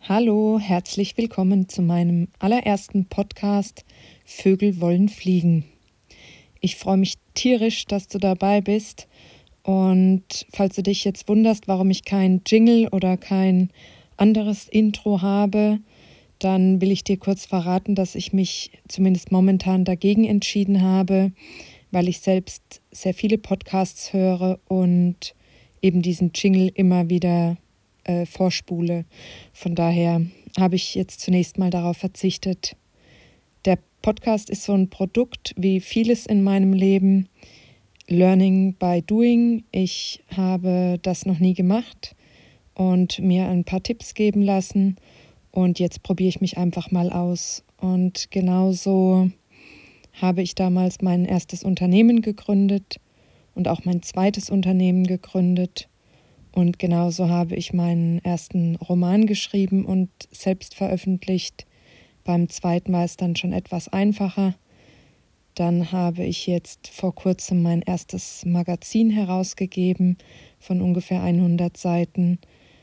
Hallo, herzlich willkommen zu meinem allerersten Podcast Vögel wollen fliegen. Ich freue mich tierisch, dass du dabei bist, und falls du dich jetzt wunderst, warum ich kein Jingle oder kein anderes Intro habe, dann will ich dir kurz verraten, dass ich mich zumindest momentan dagegen entschieden habe, weil ich selbst sehr viele Podcasts höre und eben diesen Jingle immer wieder vorspule. Von daher habe ich jetzt zunächst mal darauf verzichtet. Der Podcast ist so ein Produkt wie vieles in meinem Leben. Learning by doing. Ich habe das noch nie gemacht und mir ein paar Tipps geben lassen. Und jetzt probiere ich mich einfach mal aus. Und genauso habe ich damals mein erstes Unternehmen gegründet und auch mein zweites Unternehmen gegründet. Und genauso habe ich meinen ersten Roman geschrieben und selbst veröffentlicht. Beim zweiten war es dann schon etwas einfacher. Dann habe ich jetzt vor kurzem mein erstes Magazin herausgegeben von ungefähr 100 Seiten.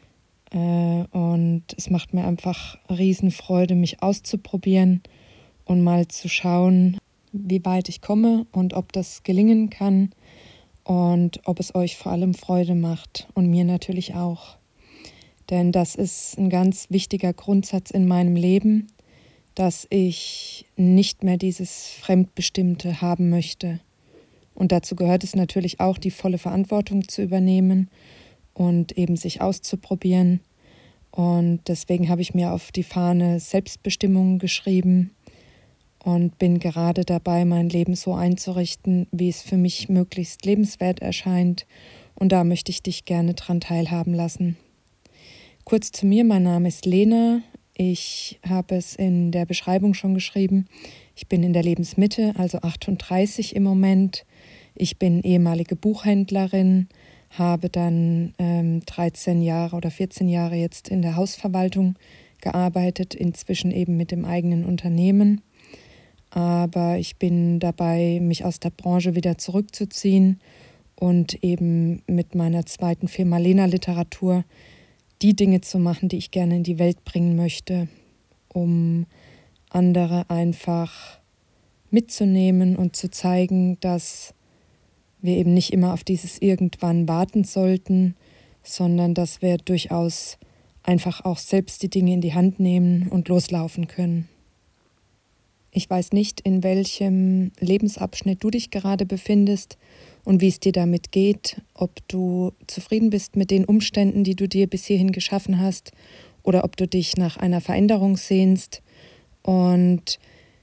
Und es macht mir einfach Riesenfreude, mich auszuprobieren und mal zu schauen, wie weit ich komme und ob das gelingen kann. Und ob es euch vor allem Freude macht und mir natürlich auch. Denn das ist ein ganz wichtiger Grundsatz in meinem Leben, dass ich nicht mehr dieses Fremdbestimmte haben möchte. Und dazu gehört es natürlich auch, die volle Verantwortung zu übernehmen und eben sich auszuprobieren. Und deswegen habe ich mir auf die Fahne Selbstbestimmung geschrieben und bin gerade dabei, mein Leben so einzurichten, wie es für mich möglichst lebenswert erscheint. Und da möchte ich dich gerne dran teilhaben lassen. Kurz zu mir, mein Name ist Lena. Ich habe es in der Beschreibung schon geschrieben. Ich bin in der Lebensmitte, also 38 im Moment. Ich bin ehemalige Buchhändlerin, habe dann 13 Jahre oder 14 Jahre jetzt in der Hausverwaltung gearbeitet, inzwischen eben mit dem eigenen Unternehmen. Aber ich bin dabei, mich aus der Branche wieder zurückzuziehen und eben mit meiner zweiten Firma Lena Literatur die Dinge zu machen, die ich gerne in die Welt bringen möchte, um andere einfach mitzunehmen und zu zeigen, dass wir eben nicht immer auf dieses Irgendwann warten sollten, sondern dass wir durchaus einfach auch selbst die Dinge in die Hand nehmen und loslaufen können. Ich weiß nicht, in welchem Lebensabschnitt du dich gerade befindest und wie es dir damit geht, ob du zufrieden bist mit den Umständen, die du dir bis hierhin geschaffen hast, oder ob du dich nach einer Veränderung sehnst. Und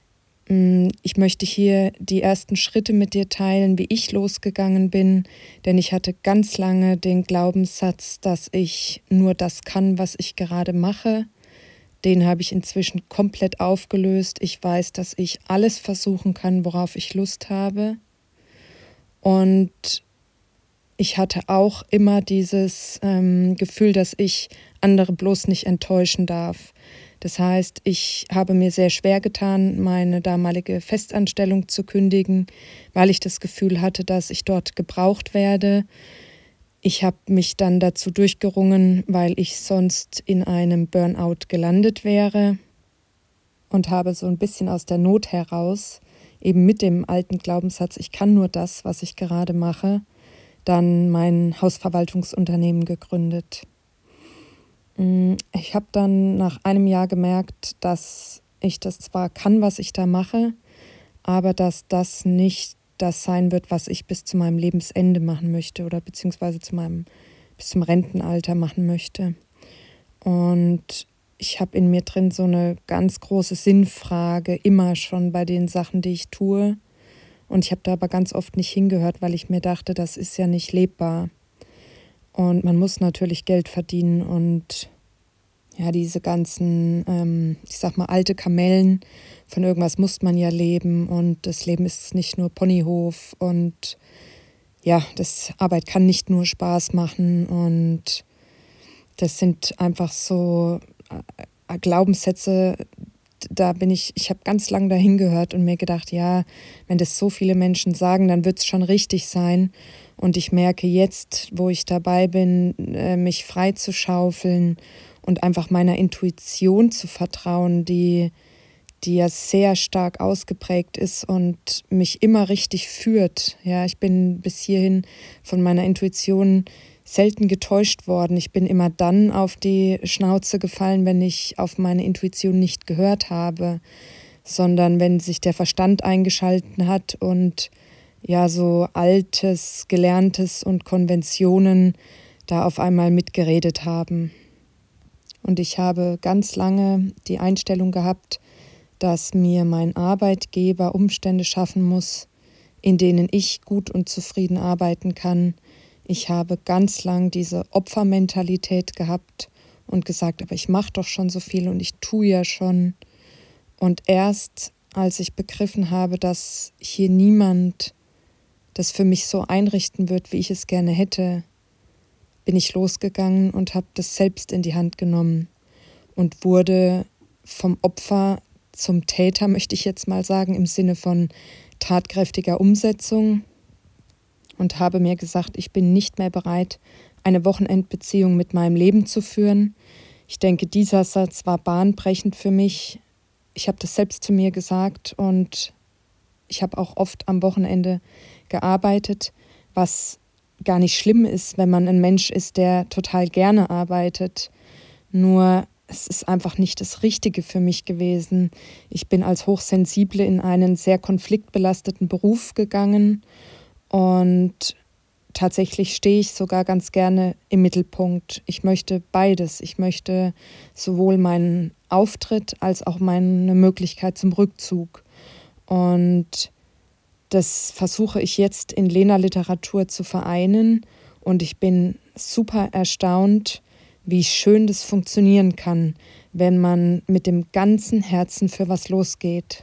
ich möchte hier die ersten Schritte mit dir teilen, wie ich losgegangen bin, denn ich hatte ganz lange den Glaubenssatz, dass ich nur das kann, was ich gerade mache. Den habe ich inzwischen komplett aufgelöst. Ich weiß, dass ich alles versuchen kann, worauf ich Lust habe. Und ich hatte auch immer dieses Gefühl, dass ich andere bloß nicht enttäuschen darf. Das heißt, ich habe mir sehr schwer getan, meine damalige Festanstellung zu kündigen, weil ich das Gefühl hatte, dass ich dort gebraucht werde. Ich habe mich dann dazu durchgerungen, weil ich sonst in einem Burnout gelandet wäre, und habe so ein bisschen aus der Not heraus, eben mit dem alten Glaubenssatz, ich kann nur das, was ich gerade mache, dann mein Hausverwaltungsunternehmen gegründet. Ich habe dann nach einem Jahr gemerkt, dass ich das zwar kann, was ich da mache, aber dass das nicht das sein wird, was ich bis zu meinem Lebensende machen möchte oder beziehungsweise bis zum Rentenalter machen möchte. Und ich habe in mir drin so eine ganz große Sinnfrage, immer schon bei den Sachen, die ich tue. Und ich habe da aber ganz oft nicht hingehört, weil ich mir dachte, das ist ja nicht lebbar. Und man muss natürlich Geld verdienen und ja, diese ganzen, ich sag mal, alte Kamellen, von irgendwas muss man ja leben, und das Leben ist nicht nur Ponyhof, und ja, das Arbeit kann nicht nur Spaß machen, und das sind einfach so Glaubenssätze, ich habe ganz lange dahin gehört und mir gedacht, ja, wenn das so viele Menschen sagen, dann wird es schon richtig sein. Und ich merke jetzt, wo ich dabei bin, mich frei zu schaufeln und einfach meiner Intuition zu vertrauen, die ja sehr stark ausgeprägt ist und mich immer richtig führt. Ja, ich bin bis hierhin von meiner Intuition selten getäuscht worden. Ich bin immer dann auf die Schnauze gefallen, wenn ich auf meine Intuition nicht gehört habe, sondern wenn sich der Verstand eingeschalten hat und ja so Altes, Gelerntes und Konventionen da auf einmal mitgeredet haben. Und ich habe ganz lange die Einstellung gehabt, dass mir mein Arbeitgeber Umstände schaffen muss, in denen ich gut und zufrieden arbeiten kann. Ich habe ganz lang diese Opfermentalität gehabt und gesagt, aber ich mache doch schon so viel und ich tue ja schon. Und erst als ich begriffen habe, dass hier niemand das für mich so einrichten wird, wie ich es gerne hätte, bin ich losgegangen und habe das selbst in die Hand genommen und wurde vom Opfer zum Täter, möchte ich jetzt mal sagen, im Sinne von tatkräftiger Umsetzung und habe mir gesagt, ich bin nicht mehr bereit, eine Wochenendbeziehung mit meinem Leben zu führen. Ich denke, dieser Satz war bahnbrechend für mich. Ich habe das selbst zu mir gesagt und ich habe auch oft am Wochenende gearbeitet, was gar nicht schlimm ist, wenn man ein Mensch ist, der total gerne arbeitet. Nur es ist einfach nicht das Richtige für mich gewesen. Ich bin als Hochsensible in einen sehr konfliktbelasteten Beruf gegangen und tatsächlich stehe ich sogar ganz gerne im Mittelpunkt. Ich möchte beides. Ich möchte sowohl meinen Auftritt als auch meine Möglichkeit zum Rückzug. Und das versuche ich jetzt in Lena-Literatur zu vereinen und ich bin super erstaunt, wie schön das funktionieren kann, wenn man mit dem ganzen Herzen für was losgeht.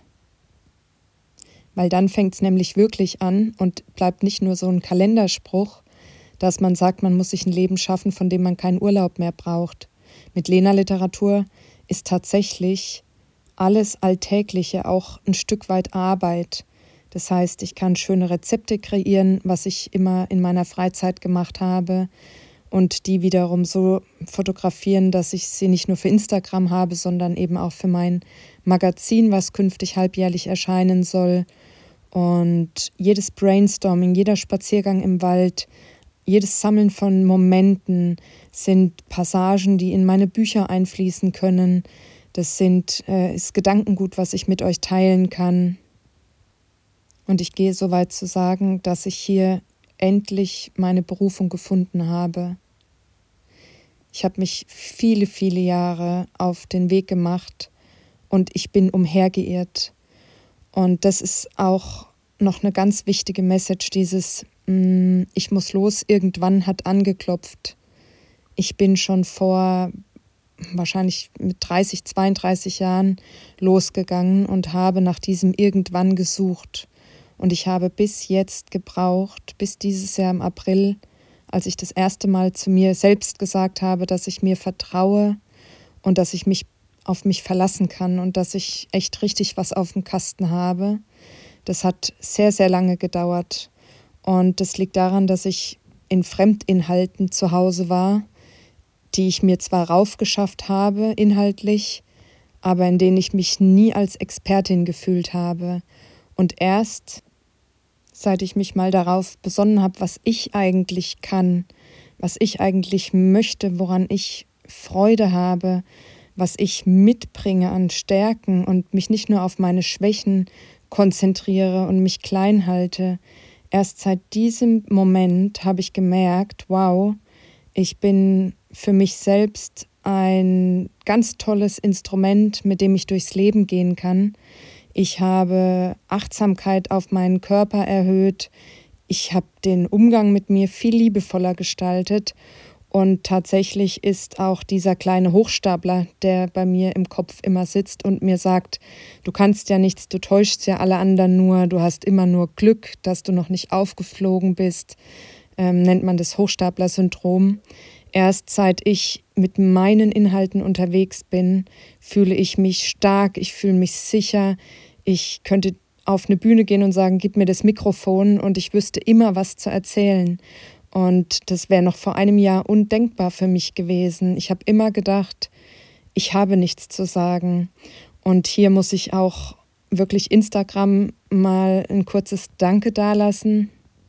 Weil dann fängt es nämlich wirklich an und bleibt nicht nur so ein Kalenderspruch, dass man sagt, man muss sich ein Leben schaffen, von dem man keinen Urlaub mehr braucht. Mit Lena-Literatur ist tatsächlich alles Alltägliche auch ein Stück weit Arbeit. Das heißt, ich kann schöne Rezepte kreieren, was ich immer in meiner Freizeit gemacht habe und die wiederum so fotografieren, dass ich sie nicht nur für Instagram habe, sondern eben auch für mein Magazin, was künftig halbjährlich erscheinen soll. Und jedes Brainstorming, jeder Spaziergang im Wald, jedes Sammeln von Momenten sind Passagen, die in meine Bücher einfließen können. Das ist Gedankengut, was ich mit euch teilen kann. Und ich gehe so weit zu sagen, dass ich hier endlich meine Berufung gefunden habe. Ich habe mich viele, viele Jahre auf den Weg gemacht und ich bin umhergeirrt. Und das ist auch noch eine ganz wichtige Message, dieses Ich muss los, irgendwann hat angeklopft. Ich bin schon vor wahrscheinlich mit 30, 32 Jahren losgegangen und habe nach diesem Irgendwann gesucht. Und ich habe bis jetzt gebraucht, bis dieses Jahr im April, als ich das erste Mal zu mir selbst gesagt habe, dass ich mir vertraue und dass ich mich auf mich verlassen kann und dass ich echt richtig was auf dem Kasten habe. Das hat sehr, sehr lange gedauert. Und das liegt daran, dass ich in Fremdinhalten zu Hause war, die ich mir zwar raufgeschafft habe, inhaltlich, aber in denen ich mich nie als Expertin gefühlt habe. Und erst, seit ich mich mal darauf besonnen habe, was ich eigentlich kann, was ich eigentlich möchte, woran ich Freude habe, was ich mitbringe an Stärken und mich nicht nur auf meine Schwächen konzentriere und mich klein halte. Erst seit diesem Moment habe ich gemerkt, wow, ich bin für mich selbst ein ganz tolles Instrument, mit dem ich durchs Leben gehen kann. Ich habe Achtsamkeit auf meinen Körper erhöht. Ich habe den Umgang mit mir viel liebevoller gestaltet. Und tatsächlich ist auch dieser kleine Hochstapler, der bei mir im Kopf immer sitzt und mir sagt, du kannst ja nichts, du täuschst ja alle anderen nur, du hast immer nur Glück, dass du noch nicht aufgeflogen bist, nennt man das Hochstapler-Syndrom. Erst seit ich mit meinen Inhalten unterwegs bin, fühle ich mich stark, ich fühle mich sicher. Ich könnte auf eine Bühne gehen und sagen, gib mir das Mikrofon und ich wüsste immer, was zu erzählen. Und das wäre noch vor einem Jahr undenkbar für mich gewesen. Ich habe immer gedacht, ich habe nichts zu sagen. Und hier muss ich auch wirklich Instagram mal ein kurzes Danke dalassen.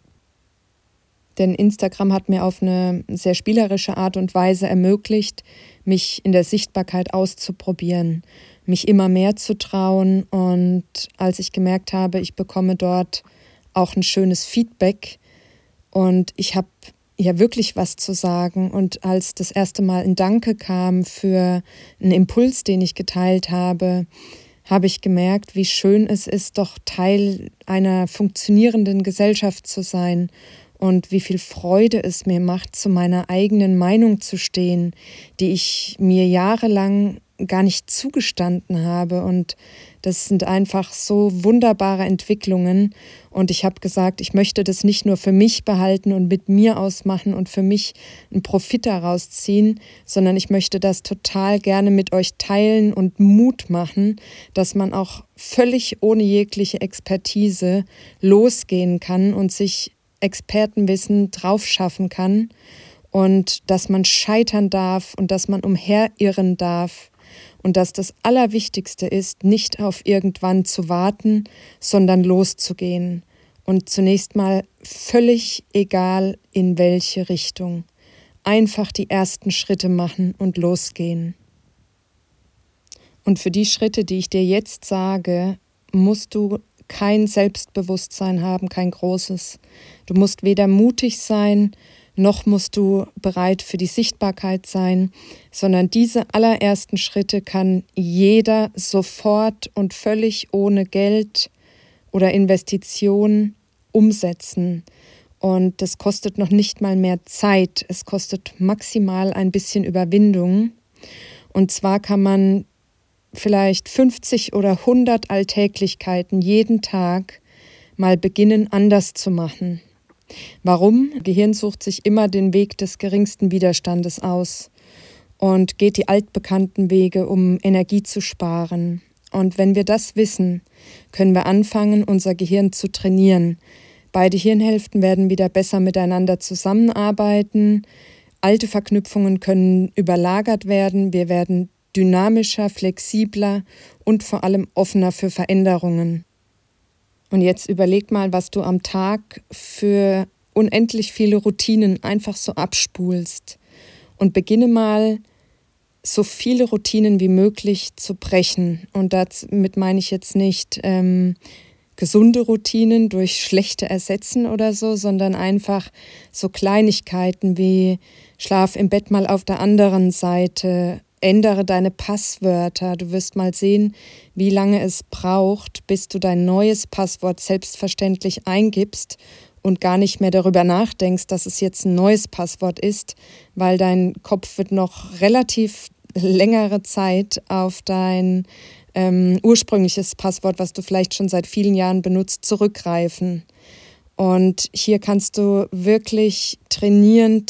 Denn Instagram hat mir auf eine sehr spielerische Art und Weise ermöglicht, mich in der Sichtbarkeit auszuprobieren, mich immer mehr zu trauen. Und als ich gemerkt habe, ich bekomme dort auch ein schönes Feedback und ich habe ja wirklich was zu sagen. Und als das erste Mal ein Danke kam für einen Impuls, den ich geteilt habe, habe ich gemerkt, wie schön es ist, doch Teil einer funktionierenden Gesellschaft zu sein und wie viel Freude es mir macht, zu meiner eigenen Meinung zu stehen, die ich mir jahrelang gar nicht zugestanden habe. Und das sind einfach so wunderbare Entwicklungen. Und ich habe gesagt, ich möchte das nicht nur für mich behalten und mit mir ausmachen und für mich einen Profit daraus ziehen, sondern ich möchte das total gerne mit euch teilen und Mut machen, dass man auch völlig ohne jegliche Expertise losgehen kann und sich Expertenwissen drauf schaffen kann und dass man scheitern darf und dass man umherirren darf und dass das Allerwichtigste ist, nicht auf irgendwann zu warten, sondern loszugehen und zunächst mal völlig egal in welche Richtung. Einfach die ersten Schritte machen und losgehen. Und für die Schritte, die ich dir jetzt sage, musst du kein Selbstbewusstsein haben, kein großes. Du musst weder mutig sein, noch musst du bereit für die Sichtbarkeit sein, sondern diese allerersten Schritte kann jeder sofort und völlig ohne Geld oder Investition umsetzen. Und das kostet noch nicht mal mehr Zeit, es kostet maximal ein bisschen Überwindung. Und zwar kann man vielleicht 50 oder 100 Alltäglichkeiten jeden Tag mal beginnen, anders zu machen. Warum? Das Gehirn sucht sich immer den Weg des geringsten Widerstandes aus und geht die altbekannten Wege, um Energie zu sparen. Und wenn wir das wissen, können wir anfangen, unser Gehirn zu trainieren. Beide Hirnhälften werden wieder besser miteinander zusammenarbeiten. Alte Verknüpfungen können überlagert werden. Wir werden dynamischer, flexibler und vor allem offener für Veränderungen. Und jetzt überleg mal, was du am Tag für unendlich viele Routinen einfach so abspulst. Und beginne mal, so viele Routinen wie möglich zu brechen. Und damit meine ich jetzt nicht gesunde Routinen durch schlechte ersetzen oder so, sondern einfach so Kleinigkeiten wie Schlaf im Bett mal auf der anderen Seite, ändere deine Passwörter. Du wirst mal sehen, wie lange es braucht, bis du dein neues Passwort selbstverständlich eingibst und gar nicht mehr darüber nachdenkst, dass es jetzt ein neues Passwort ist, weil dein Kopf wird noch relativ längere Zeit auf dein ursprüngliches Passwort, was du vielleicht schon seit vielen Jahren benutzt, zurückgreifen. Und hier kannst du wirklich trainieren.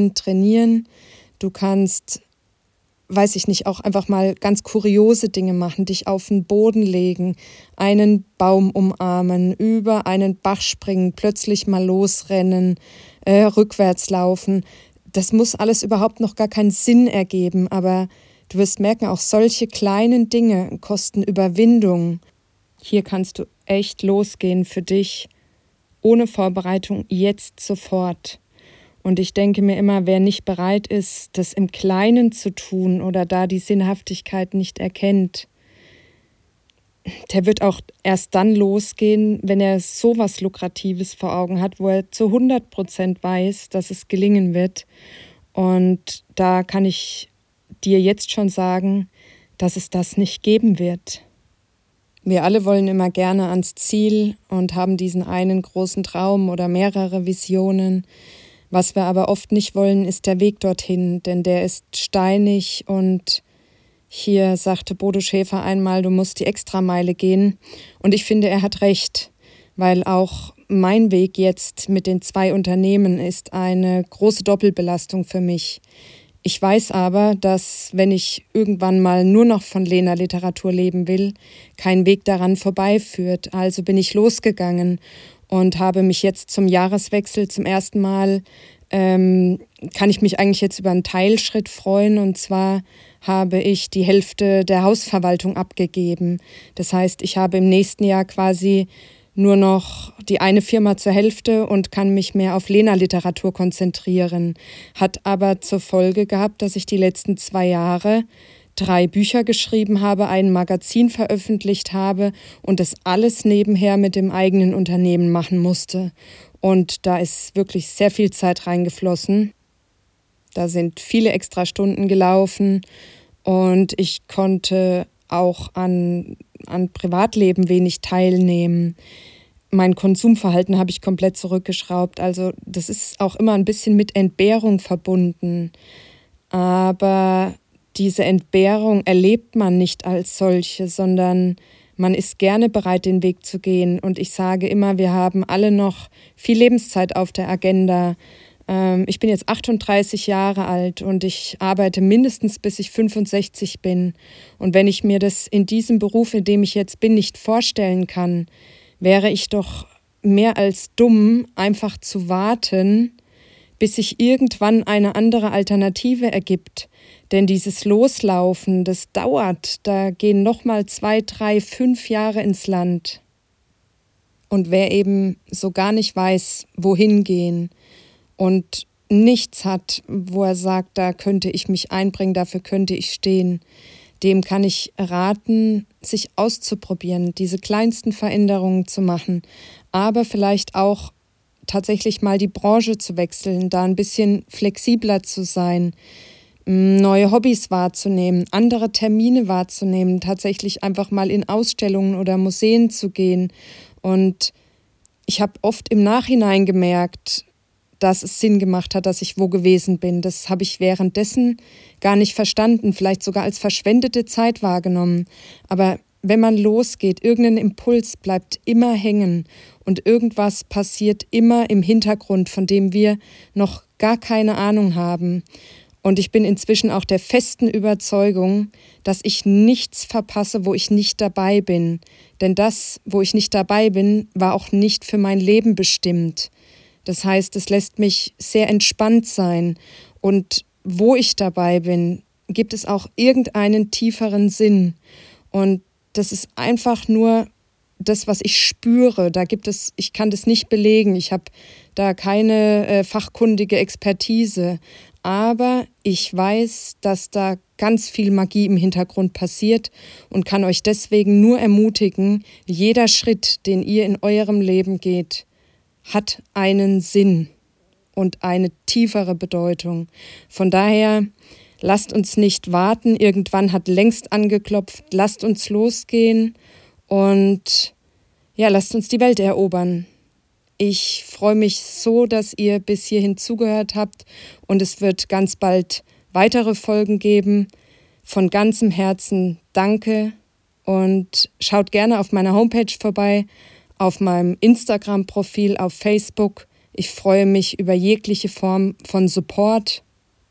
Du kannst, weiß ich nicht, auch einfach mal ganz kuriose Dinge machen, dich auf den Boden legen, einen Baum umarmen, über einen Bach springen, plötzlich mal losrennen, rückwärts laufen. Das muss alles überhaupt noch gar keinen Sinn ergeben, aber du wirst merken, auch solche kleinen Dinge kosten Überwindung. Hier kannst du echt losgehen für dich, ohne Vorbereitung, jetzt sofort. Und ich denke mir immer, wer nicht bereit ist, das im Kleinen zu tun oder da die Sinnhaftigkeit nicht erkennt, der wird auch erst dann losgehen, wenn er sowas Lukratives vor Augen hat, wo er zu 100% weiß, dass es gelingen wird. Und da kann ich dir jetzt schon sagen, dass es das nicht geben wird. Wir alle wollen immer gerne ans Ziel und haben diesen einen großen Traum oder mehrere Visionen. Was wir aber oft nicht wollen, ist der Weg dorthin, denn der ist steinig und hier sagte Bodo Schäfer einmal, du musst die Extrameile gehen. Und ich finde, er hat recht, weil auch mein Weg jetzt mit den 2 Unternehmen ist eine große Doppelbelastung für mich. Ich weiß aber, dass, wenn ich irgendwann mal nur noch von Lena-Literatur leben will, kein Weg daran vorbeiführt. Also bin ich losgegangen und habe mich jetzt zum Jahreswechsel zum ersten Mal kann ich mich eigentlich jetzt über einen Teilschritt freuen. Und zwar habe ich die Hälfte der Hausverwaltung abgegeben. Das heißt, ich habe im nächsten Jahr quasi nur noch die eine Firma zur Hälfte und kann mich mehr auf Lena-Literatur konzentrieren. Hat aber zur Folge gehabt, dass ich die letzten 2 Jahre 3 Bücher geschrieben habe, ein Magazin veröffentlicht habe und das alles nebenher mit dem eigenen Unternehmen machen musste. Und da ist wirklich sehr viel Zeit reingeflossen. Da sind viele Extrastunden gelaufen und ich konnte auch an Privatleben wenig teilnehmen. Mein Konsumverhalten habe ich komplett zurückgeschraubt. Also das ist auch immer ein bisschen mit Entbehrung verbunden. Aber diese Entbehrung erlebt man nicht als solche, sondern man ist gerne bereit, den Weg zu gehen. Und ich sage immer, wir haben alle noch viel Lebenszeit auf der Agenda. Ich bin jetzt 38 Jahre alt und ich arbeite mindestens bis ich 65 bin. Und wenn ich mir das in diesem Beruf, in dem ich jetzt bin, nicht vorstellen kann, wäre ich doch mehr als dumm, einfach zu warten, bis sich irgendwann eine andere Alternative ergibt. Denn dieses Loslaufen, das dauert, da gehen nochmal 2, 3, 5 Jahre ins Land. Und wer eben so gar nicht weiß, wohin gehen und nichts hat, wo er sagt, da könnte ich mich einbringen, dafür könnte ich stehen, dem kann ich raten, sich auszuprobieren, diese kleinsten Veränderungen zu machen, aber vielleicht auch tatsächlich mal die Branche zu wechseln, da ein bisschen flexibler zu sein, neue Hobbys wahrzunehmen, andere Termine wahrzunehmen, tatsächlich einfach mal in Ausstellungen oder Museen zu gehen. Und ich habe oft im Nachhinein gemerkt, dass es Sinn gemacht hat, dass ich wo gewesen bin. Das habe ich währenddessen gar nicht verstanden, vielleicht sogar als verschwendete Zeit wahrgenommen. Aber wenn man losgeht, irgendein Impuls bleibt immer hängen und irgendwas passiert immer im Hintergrund, von dem wir noch gar keine Ahnung haben. Und ich bin inzwischen auch der festen Überzeugung, dass ich nichts verpasse, wo ich nicht dabei bin. Denn das, wo ich nicht dabei bin, war auch nicht für mein Leben bestimmt. Das heißt, es lässt mich sehr entspannt sein. Und wo ich dabei bin, gibt es auch irgendeinen tieferen Sinn. Und das ist einfach nur das, was ich spüre. Ich kann das nicht belegen. Ich habe da keine fachkundige Expertise. Aber ich weiß, dass da ganz viel Magie im Hintergrund passiert und kann euch deswegen nur ermutigen, jeder Schritt, den ihr in eurem Leben geht, hat einen Sinn und eine tiefere Bedeutung. Von daher, lasst uns nicht warten, irgendwann hat längst angeklopft, lasst uns losgehen und ja, lasst uns die Welt erobern. Ich freue mich so, dass ihr bis hierhin zugehört habt und es wird ganz bald weitere Folgen geben. Von ganzem Herzen danke und schaut gerne auf meiner Homepage vorbei, auf meinem Instagram-Profil, auf Facebook. Ich freue mich über jegliche Form von Support.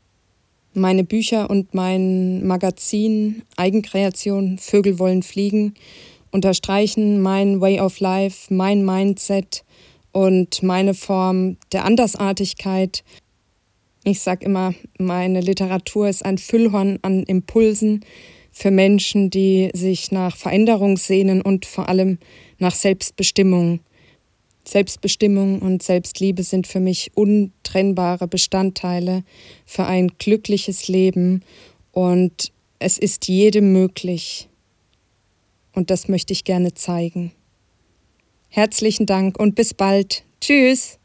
Meine Bücher und mein Magazin Eigenkreation Vögel wollen fliegen unterstreichen mein Way of Life, mein Mindset und meine Form der Andersartigkeit. Ich sage immer, meine Literatur ist ein Füllhorn an Impulsen für Menschen, die sich nach Veränderung sehnen und vor allem nach Selbstbestimmung. Selbstbestimmung und Selbstliebe sind für mich untrennbare Bestandteile für ein glückliches Leben und es ist jedem möglich. Und das möchte ich gerne zeigen. Herzlichen Dank und bis bald. Tschüss!